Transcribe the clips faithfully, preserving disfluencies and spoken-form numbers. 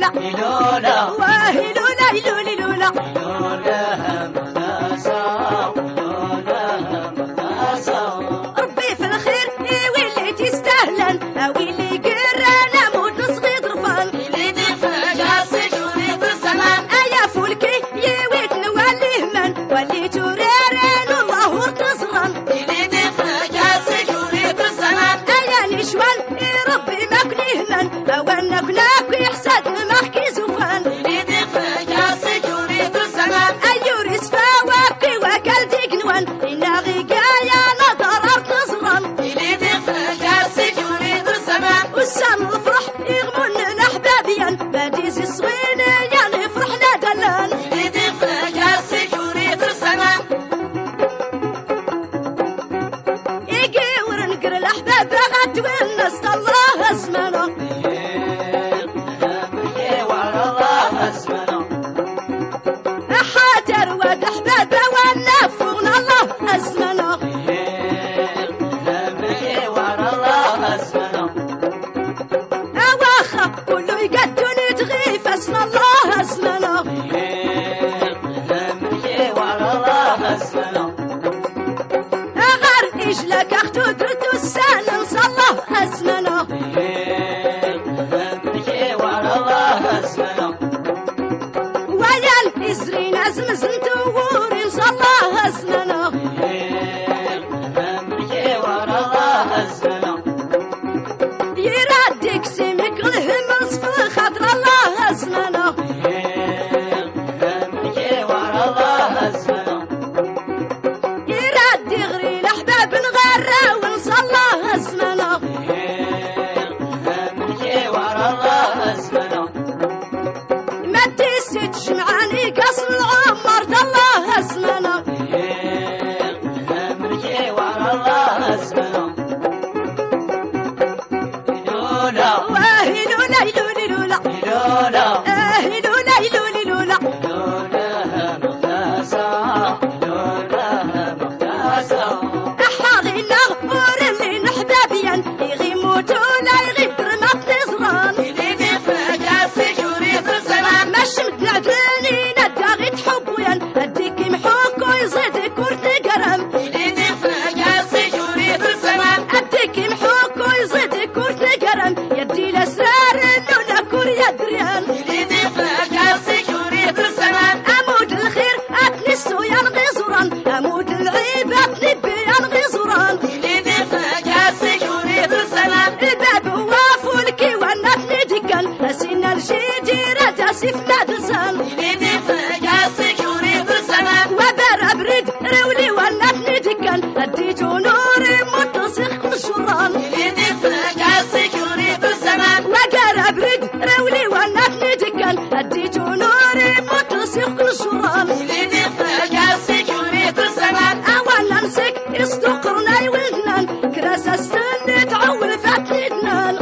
لولا لولا واه لولا لولا لولا لولا مختصة لولا مختصة ربي في الخير ويلي تستاهلن ويلي قرانا موت صغير طرفان اللي دفع سجوني بالزمان ايا فولكي يويت نوليه من ولي توريرين والله ورتزران اللي دفع سجوني بالزمان ايا نشوان ربي ماكليه من اوانك ناكو يحسد ماحكي زوفان اللي دفع سجوني بالزمان ايو رسفا وابكي وكلتي قنوان إنا غيقايا نظر تزران اللي دفع سجوني بالزمان والسام الفرح يغمون احبابيا باديز الصوين يعني فرحنا دلان اللي دفع سجوني بالزمان يجي ورنقر الاحباب غد والناس الله اسمنا حاتر ود احباب والنفون الله اسمنا اواخر كله يقدون تغيف اسم الله اسمنا اغر اجلك اختو درتو السنة الله اسمنا ويا الازرين ازم زنتو ورين الله اسمنا يردك سمك الهم صفر خاطر الله اسمنا يردي غري الاحباب نغرى ونص الله اسمنا ما تسيتش معاني قصر العمر الله اسمنا واه لولا لولا لولا اه لولا لولا لولا احاغي نغفر اللي نحبابيا يغي موتو لا يغي برمات نزران ما شمت نعدني نداغي تحبويا اديك محوك ويزيدك ورث قرم اديك محوك ويزيدك ورث قرم يدي الاسرار انه نكور يدريان امود الخير اتني السويان غزران امود العيب اتني بيان غزران الباب هو فولكي ونفني دقن اسين الجيدي رد اسف مدرسان وبر ابرد رولي ونفني دقن اديتو نوري متصخ قشران وقر ابرد رولي ونفني دقن اديتو نوري متصخ قشران اولا نمسك يصدقرنا يولدنا كراس السن تعول فاتني دنان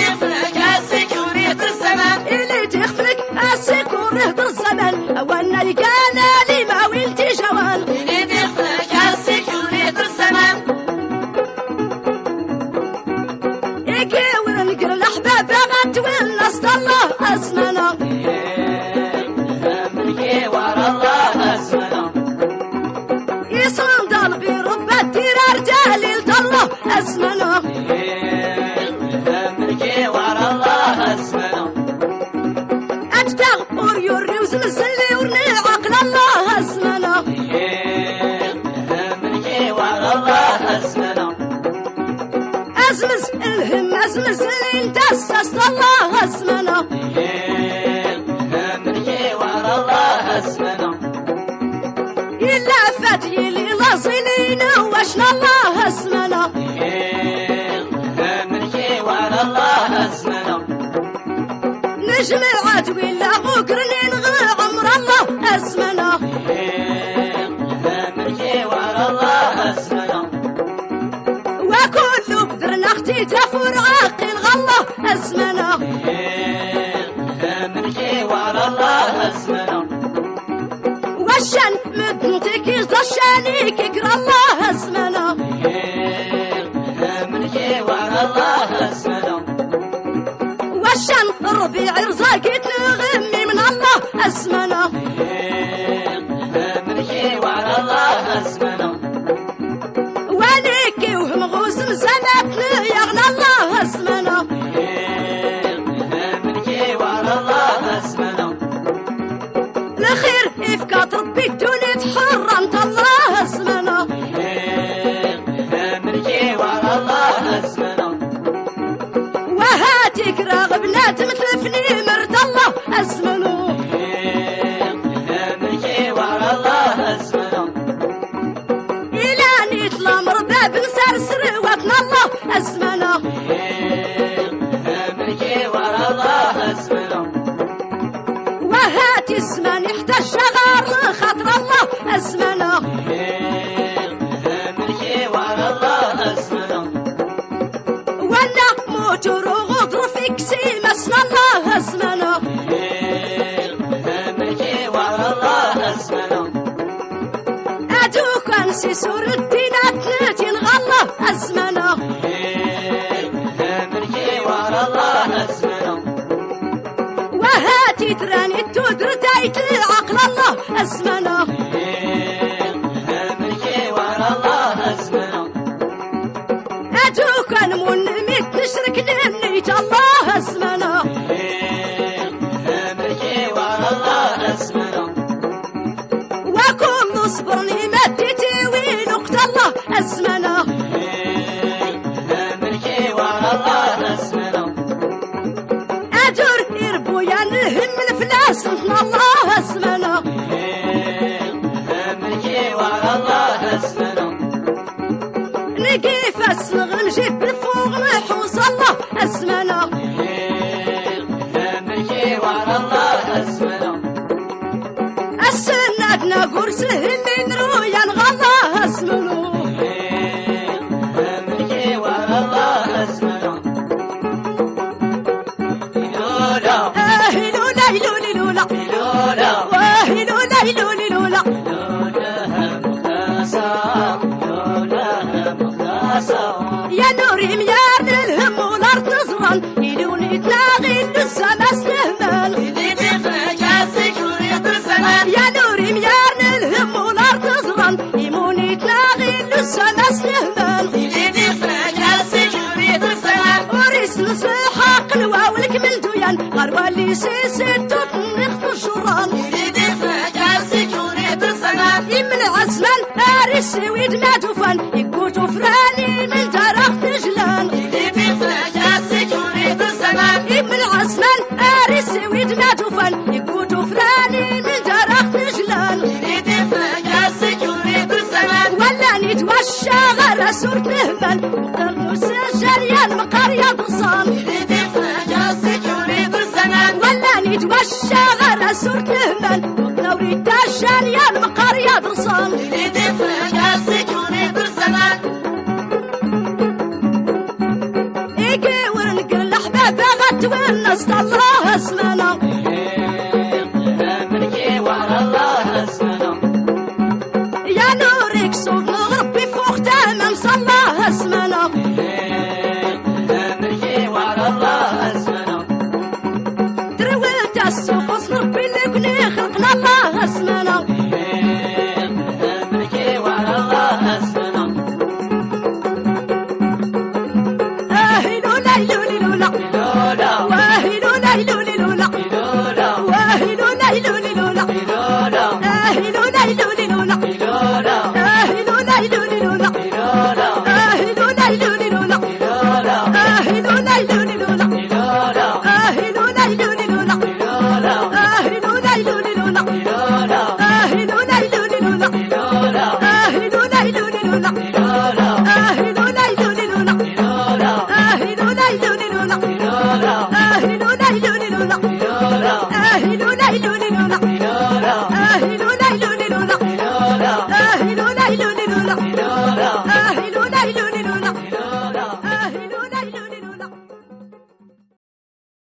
اللي تخفلك السكور في الزمن اولا لقانا لي ما ويلتي جوان يجي ونقر الاحباب غد والناس الله اسمنا يصان ضل برب الدير رجال الله اسمنا اجتغ وريوري وزمزلي ورني عقل الله اسمنا ازمز الهم ازمز اللي انت اسست الله اسمنا إلا فتي لي لازلين واشنا الله اسمنا نجم العدوي لا بكرني نغي عمر الله اسمنا وكل بدر نختي تفر عاقل غله اسمنا وشان مدنتك يزشانيك اقرا الله اسمنا وشان ربيع رزاقتنا غمي من الله أزمنا مركي وعلى الله أزمنا وليكي وهم غوز مزناتنا يغنى الله أزمنا مركي وعلى الله أزمنا الخير إفكات ربي الدنيا تحرمت الله أزمنا مركي وعلى الله أزمنا وهاتيك راغبنا تمثلفني مرد الله أزمنا مركي وعلى الله أزمنا إلى نيت الأمر باب نسرسر وطن الله أزمنا مركي وعلى الله أزمنا وهاتي الزمان يحتاج شغار خاطر الله أزمنا مركي وعلى الله أزمنا وانا موتور وغدر في كسي مسنا الله أزمنا مركي وعلى الله أزمنا أدوك أنسي سور الدينات نتين غالله أزمنا مركي وعلى الله أزمنا وهاتي تراني التودر دايت عقل الله أزمنا مركي وعلى الله أزمنا أدوك أنمون ميت نشرك نمنيت الله أزمنا مركي وعلى الله أزمنا وكل صبرني مدتي وينقت الله أزمنا مركي وعلى الله أزمنا أجر إربويا نهم الفلاس نحن الله أزمنا مركي وعلى الله أزمنا نقيف الصغ نجيب الفوق نحوس الله أزمنا مركي وعلى الله أزمنا السنة قرصه من رويا غالله أزمنا مركي وعلى الله أزمنا لولا آه لولا لولا لولا لولا واه لولا لولا لولا لولا مختصر لولا مختصر يا نوري ميار الهم والأرض نزران يلوني تلاغي للسما سلهمان اللي تفرج السجون الزمان يا نوري ميار الهم والأرض نزران يموني تلاغي للسما سلهمان اللي تفرج السجون الزمان وريس نصيحة قلوة والكمل دويان غربة اللي سيسي توتن يخطر شران اللي تفرج السجون الزمان يمن عزمان أريس ويد ما توفان يكوتو فراني من درخ تجلان اللي تفرج السجون الزمان يمن عزمان أريس ويد ما توفان يكوتو فراني من درخ تجلان اللي تفرج السجون الزمان ولا نتوشى غير سورة نهبان مقر سجريان مقرية ضرصان اللي تفرج السجون الزمان ولا نتوشى غير سورة نهبان مقر الدشريان مقرية ضرصان اللي تفرج السجون الزمان إيكي ورنقل الأحباب غت والناس الله أزمنا